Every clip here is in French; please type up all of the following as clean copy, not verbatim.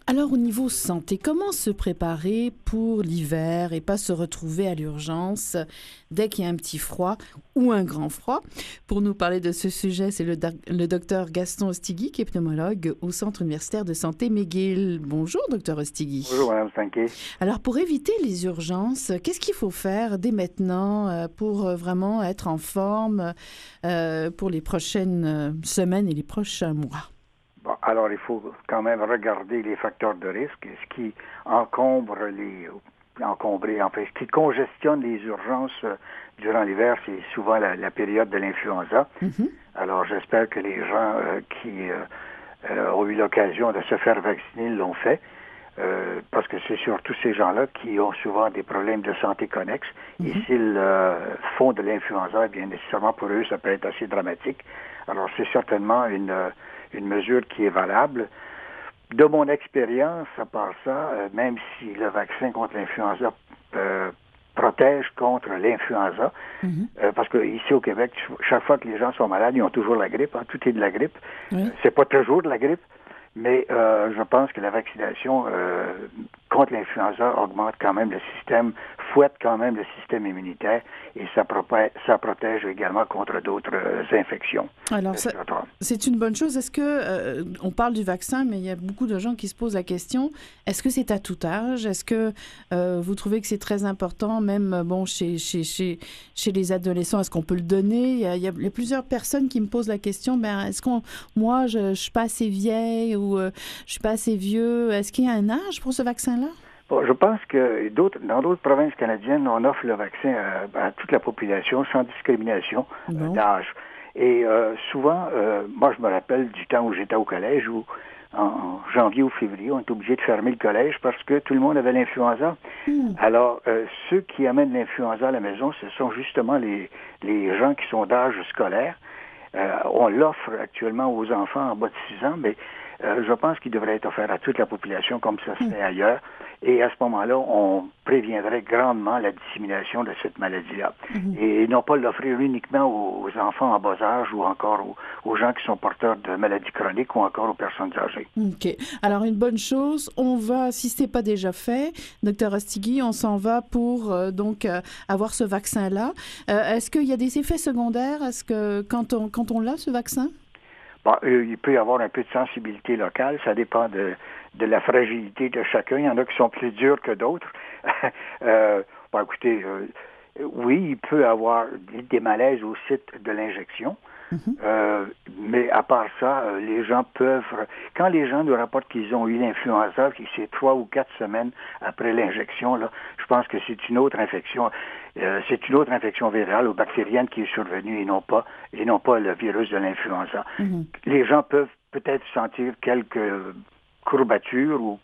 Alors au niveau santé, comment se préparer pour l'hiver et pas se retrouver à l'urgence dès qu'il y a un petit froid ou un grand froid? Pour nous parler de ce sujet, c'est le docteur Gaston Ostigui, qui est pneumologue au Centre universitaire de santé McGill. Bonjour, docteur Bonjour, Ostigui. Mme Stanquet. Alors pour éviter les urgences, qu'est-ce qu'il faut faire dès maintenant pour vraiment être en forme pour les prochaines semaines et les prochains mois? Bon, alors, il faut quand même regarder les facteurs de risque, ce qui encombre ce qui congestionne les urgences durant l'hiver, c'est souvent la période de l'influenza. Mhm. Alors, j'espère que les gens qui ont eu l'occasion de se faire vacciner l'ont fait, parce que c'est surtout ces gens-là qui ont souvent des problèmes de santé connexes. Et Mhm. s'ils font de l'influenza, eh bien nécessairement pour eux, ça peut être assez dramatique. Alors, c'est certainement une mesure qui est valable. De mon expérience, à part ça, même si le vaccin contre l'influenza protège contre l'influenza, Mhm. parce que ici au Québec, chaque fois que les gens sont malades, ils ont toujours la grippe. Hein, tout est de la grippe. Oui. C'est pas toujours de la grippe, mais je pense que la vaccination contre l'influenza augmente quand même le système, fouette quand même le système immunitaire et ça protège également contre d'autres infections Alors, respiratoires. c'est une bonne chose. Est-ce que, on parle du vaccin, mais il y a beaucoup de gens qui se posent la question, est-ce que c'est à tout âge? Est-ce que vous trouvez que c'est très important, même bon, chez les adolescents, est-ce qu'on peut le donner? Il y a plusieurs personnes qui me posent la question, ben, moi, je suis pas assez vieille ou je suis pas assez vieux. Est-ce qu'il y a un âge pour ce vaccin-là? Bon, je pense que dans d'autres provinces canadiennes, on offre le vaccin à toute la population sans discrimination Bon. d'âge. Et souvent, moi je me rappelle du temps où j'étais au collège où en janvier ou février, on était obligé de fermer le collège parce que tout le monde avait l'influenza. Hmm. Alors, ceux qui amènent l'influenza à la maison, ce sont justement les gens qui sont d'âge scolaire. On l'offre actuellement aux enfants en bas de 6 ans, mais je pense qu'il devrait être offert à toute la population comme ça se Hmm. fait ailleurs. Et à ce moment-là, on préviendrait grandement la dissémination de cette maladie-là. Mhm. Et non pas l'offrir uniquement aux enfants en bas âge ou encore aux gens qui sont porteurs de maladies chroniques ou encore aux personnes âgées. OK. Alors, une bonne chose, on va, si ce n'est pas déjà fait, docteur Ostigui, on s'en va pour avoir ce vaccin-là. Est-ce qu'il y a des effets secondaires? Est-ce que quand on l'a, ce vaccin? Bon, il peut y avoir un peu de sensibilité locale, ça dépend de la fragilité de chacun. Il y en a qui sont plus durs que d'autres. Bon, écoutez, oui, il peut y avoir des malaises au site de l'injection. Mhm. Mais à part ça, les gens peuvent... Quand les gens nous rapportent qu'ils ont eu l'influenza, puis c'est 3 ou 4 semaines après l'injection, là, je pense que c'est une autre infection. C'est une autre infection virale ou bactérienne qui est survenue et non pas le virus de l'influenza. Mhm. Les gens peuvent peut-être sentir quelques courbatures ou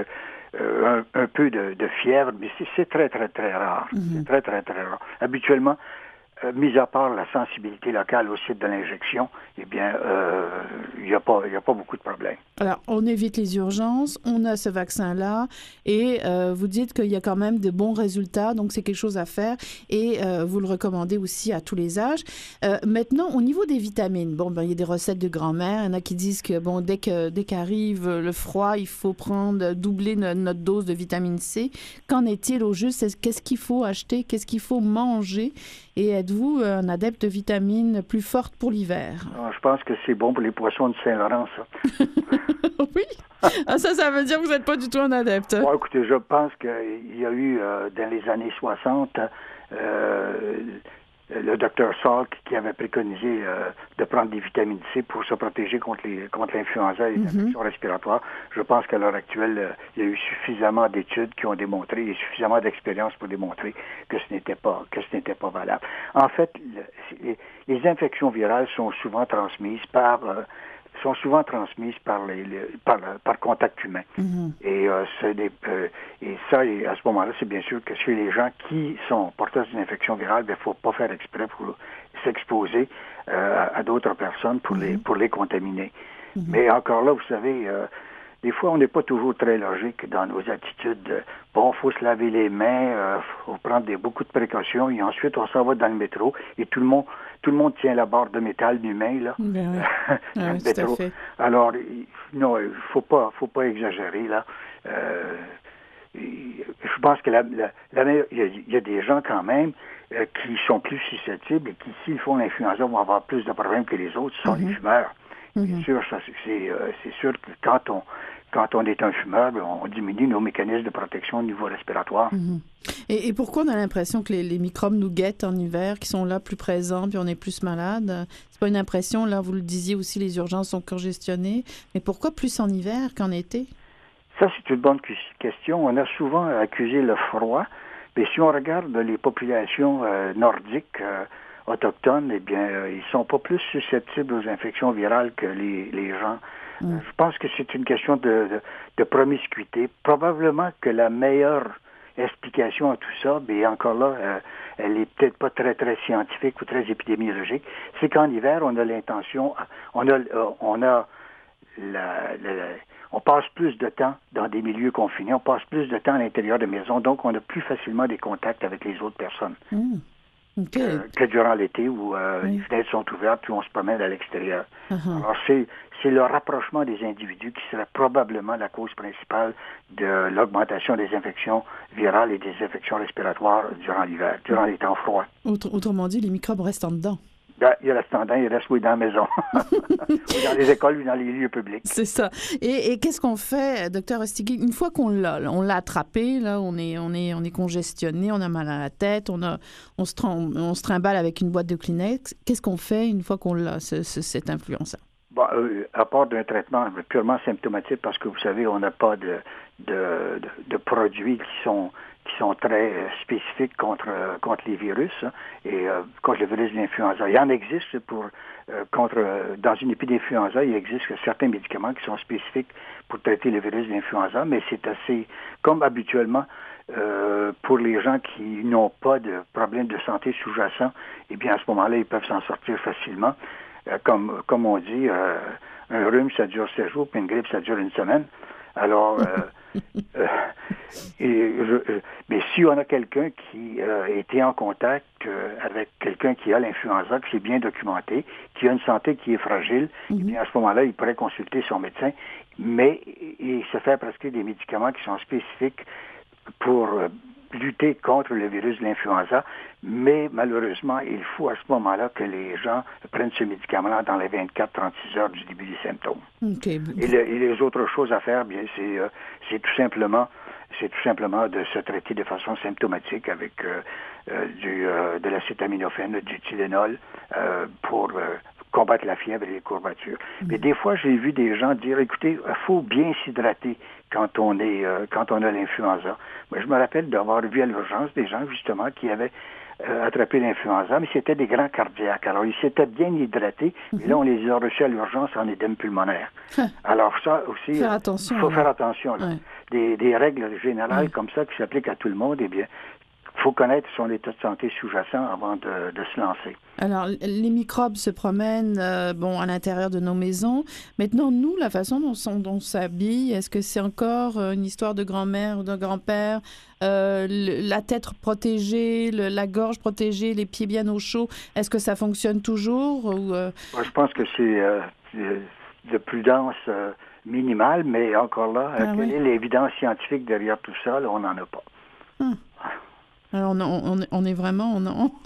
un peu de fièvre, mais c'est très, très, très rare. C'est Mhm. très, très, très rare. Habituellement, mis à part la sensibilité locale au site de l'injection, eh bien, il n'y a pas beaucoup de problèmes. Alors, on évite les urgences, on a ce vaccin-là, et vous dites qu'il y a quand même de bons résultats, donc c'est quelque chose à faire, et vous le recommandez aussi à tous les âges. Maintenant, au niveau des vitamines, bon, ben, il y a des recettes de grand-mère, il y en a qui disent que, bon, dès qu'arrive le froid, il faut doubler notre dose de vitamine C. Qu'en est-il au juste? Qu'est-ce qu'il faut acheter? Qu'est-ce qu'il faut manger? Et êtes-vous un adepte de vitamines plus fortes pour l'hiver? Alors, je pense que c'est bon pour les poissons de Saint-Laurent, ça. Oui. Ah, ça veut dire que vous n'êtes pas du tout un adepte. Bon, écoutez, je pense qu'il y a eu, dans les années 60, euh, le docteur Salk qui avait préconisé de prendre des vitamines C pour se protéger contre l'influenza et les Mhm. infections respiratoires. Je pense qu'à l'heure actuelle, il y a eu suffisamment d'études qui ont démontré et suffisamment d'expérience pour démontrer que ce n'était pas valable. En fait, les infections virales sont souvent transmises par par contact humain. Mhm. Et et à ce moment-là, c'est bien sûr que chez les gens qui sont porteurs d'une infection virale, il ne faut pas faire exprès pour s'exposer à d'autres personnes Mhm. pour les contaminer. Mhm. Mais encore là, vous savez, des fois, on n'est pas toujours très logique dans nos attitudes. Bon, il faut se laver les mains, faut prendre beaucoup de précautions, et ensuite, on s'en va dans le métro, et tout le monde, tout le monde tient la barre de métal d'humain, là. Ben oui. Oui, tout à fait. Alors, non, il faut pas exagérer, là. Je pense que il y a des gens quand même qui sont plus susceptibles et qui, s'ils font l'influenza, vont avoir plus de problèmes que les autres, ce sont les fumeurs. Bien sûr, c'est sûr que quand on est un fumeur, on diminue nos mécanismes de protection au niveau respiratoire. Et pourquoi on a l'impression que les microbes nous guettent en hiver, qui sont là plus présents, puis on est plus malade? C'est pas une impression, là, vous le disiez aussi, les urgences sont congestionnées, mais pourquoi plus en hiver qu'en été? Ça, c'est une bonne question. On a souvent accusé le froid, mais si on regarde les populations nordiques, autochtones, eh bien, ils sont pas plus susceptibles aux infections virales que les gens. Je pense que c'est une question de promiscuité. Probablement que la meilleure explication à tout ça, mais encore là, elle est peut-être pas très, très scientifique ou très épidémiologique, c'est qu'en hiver, on a l'intention, on passe plus de temps dans des milieux confinés, on passe plus de temps à l'intérieur de maisons, donc on a plus facilement des contacts avec les autres personnes. Que durant l'été où les fenêtres sont ouvertes puis on se promène à l'extérieur. Alors, c'est le rapprochement des individus qui serait probablement la cause principale de l'augmentation des infections virales et des infections respiratoires durant l'hiver, durant les temps froids. Autrement dit, les microbes restent en dedans. Il reste en dedans, il reste dans la maison, ou dans les écoles ou dans les lieux publics. C'est ça. Et qu'est-ce qu'on fait, docteur Restigui, une fois qu'on l'a attrapé, là, on est congestionné, on a mal à la tête, on se trimballe avec une boîte de Kleenex. Qu'est-ce qu'on fait une fois qu'on l'a, cette influenza? Bon, à part d'un traitement purement symptomatique, parce que vous savez, on n'a pas de produits qui sont très spécifiques contre les virus et contre le virus de l'influenza. Il y en existe dans une épidémie d'influenza, il existe certains médicaments qui sont spécifiques pour traiter le virus de l'influenza, mais c'est assez, comme habituellement, pour les gens qui n'ont pas de problème de santé sous-jacent, eh bien, à ce moment-là, ils peuvent s'en sortir facilement. Comme on dit, un rhume, ça dure 7 jours, puis une grippe, ça dure une semaine. Alors, mais si on a quelqu'un qui était en contact avec quelqu'un qui a l'influenza, qui s'est bien documenté, qui a une santé qui est fragile, eh bien, à ce moment-là, il pourrait consulter son médecin, mais il se fait prescrire des médicaments qui sont spécifiques pour lutter contre le virus de l'influenza, mais malheureusement, il faut à ce moment-là que les gens prennent ce médicament-là dans les 24-36 heures du début des symptômes. Et les autres choses à faire, bien, c'est tout simplement de se traiter de façon symptomatique avec de l'acétaminophène, du Tylenol pour combattre la fièvre et les courbatures. Mais des fois, j'ai vu des gens dire, écoutez, il faut bien s'hydrater quand on a l'influenza. Moi, je me rappelle d'avoir vu à l'urgence des gens, justement, qui avaient attrapé l'influenza, mais c'était des grands cardiaques. Alors, ils s'étaient bien hydratés, et là, on les a reçus à l'urgence en édème pulmonaire. Alors, ça aussi, il faut faire attention. Là. Des règles générales comme ça qui s'appliquent à tout le monde, eh bien, il faut connaître son état de santé sous-jacent avant de se lancer. Alors, les microbes se promènent à l'intérieur de nos maisons. Maintenant, nous, la façon dont on s'habille, est-ce que c'est encore une histoire de grand-mère ou de grand-père? La tête protégée, la gorge protégée, les pieds bien au chaud, est-ce que ça fonctionne toujours? Moi, je pense que c'est de prudence minimale, mais encore là, quelle est l'évidence scientifique derrière tout ça? Là, on n'en a pas. Alors, on est vraiment...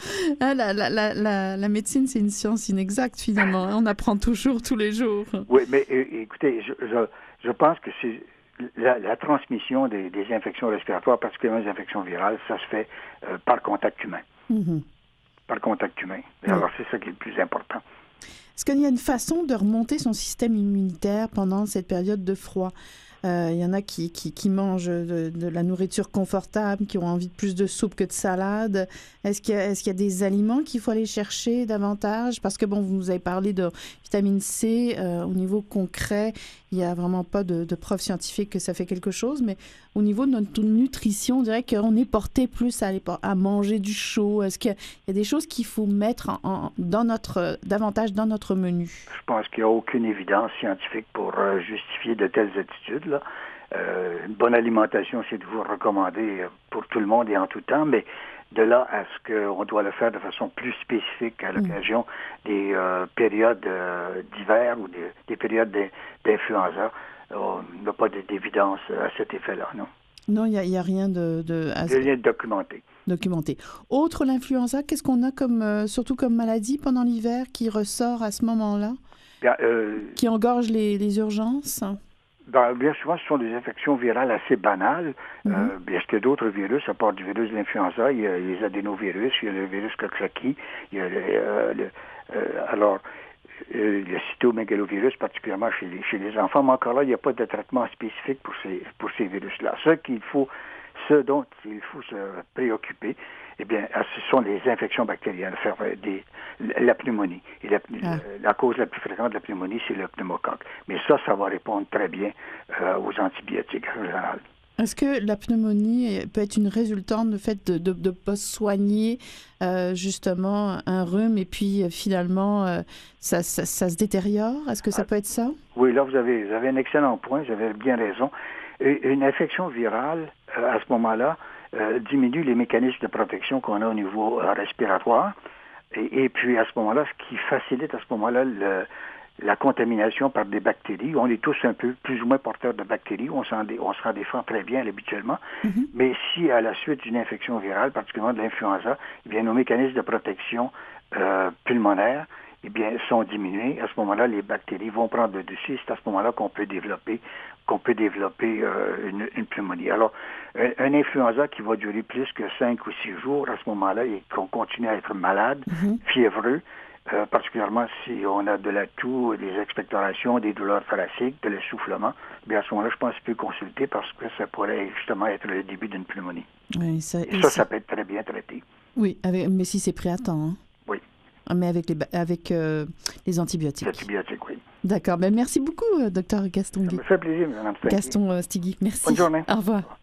la médecine, c'est une science inexacte, finalement. On apprend toujours, tous les jours. Oui, mais écoutez, je pense que c'est la transmission des infections respiratoires, particulièrement les infections virales, ça se fait par contact humain. Par contact humain. Et alors, c'est ça qui est le plus important. Est-ce qu'il y a une façon de remonter son système immunitaire pendant cette période de froid? Il y en a qui mangent de la nourriture confortable, qui ont envie de plus de soupe que de salade. Est-ce qu'il y a des aliments qu'il faut aller chercher davantage? Parce que, vous nous avez parlé de vitamine C. Au niveau concret, il n'y a vraiment pas de preuve scientifique que ça fait quelque chose. Mais au niveau de notre nutrition, on dirait qu'on est porté plus à manger du chaud. Est-ce qu'il y a des choses qu'il faut mettre davantage dans notre menu? Je pense qu'il n'y a aucune évidence scientifique pour justifier de telles attitudes. Une bonne alimentation, c'est toujours recommandé pour tout le monde et en tout temps, mais De là à ce qu'on doit le faire de façon plus spécifique à l'occasion des périodes d'hiver ou des périodes d'influenza. On n'a pas d'évidence à cet effet-là, non. Non, il y a rien de rien de documenté. Autre l'influenza, qu'est-ce qu'on a surtout comme maladie pendant l'hiver qui ressort à ce moment-là, qui engorge les urgences? Bien souvent, ce sont des infections virales assez banales. Est-ce qu'il y a d'autres virus, à part du virus de l'influenza? Il y a les adénovirus, il y a le virus Coxsackie, il y a le cytomégalovirus, particulièrement chez les enfants. Mais encore là, il n'y a pas de traitement spécifique pour ces virus-là. Ce dont il faut se préoccuper, eh bien, ce sont les infections bactériennes, la pneumonie. Et la cause la plus fréquente de la pneumonie, c'est le pneumocoque. Mais ça va répondre très bien aux antibiotiques en général. Est-ce que la pneumonie peut être une résultante du fait de ne pas soigner justement un rhume et puis finalement ça se détériore? Est-ce que ça peut être ça? Oui, là vous avez un excellent point, vous avez bien raison. Une infection virale, à ce moment-là, diminue les mécanismes de protection qu'on a au niveau respiratoire. Et puis à ce moment-là, ce qui facilite à ce moment-là la contamination par des bactéries. On est tous un peu plus ou moins porteurs de bactéries. On s'en défend très bien habituellement. Mais si à la suite d'une infection virale, particulièrement de l'influenza, eh bien, nos mécanismes de protection pulmonaire sont diminués. À ce moment-là, les bactéries vont prendre le dessus. C'est à ce moment-là qu'on peut développer une pneumonie. Alors, un influenza qui va durer plus que 5 ou 6 jours, à ce moment-là, et qu'on continue à être malade, fiévreux, particulièrement si on a de la toux, des expectorations, des douleurs thoraciques, de l'essoufflement, bien à ce moment-là, je pense qu'il peut consulter parce que ça pourrait justement être le début d'une pneumonie. Oui, ça peut être très bien traité. Oui, mais si c'est pris à temps. Hein? Oui. Mais avec les antibiotiques. Les antibiotiques, oui. D'accord. Ben, merci beaucoup, Dr Gaston Guy. Ça me fait plaisir, Mme Stigui. Gaston Stigui, merci. Bonne journée. Au revoir.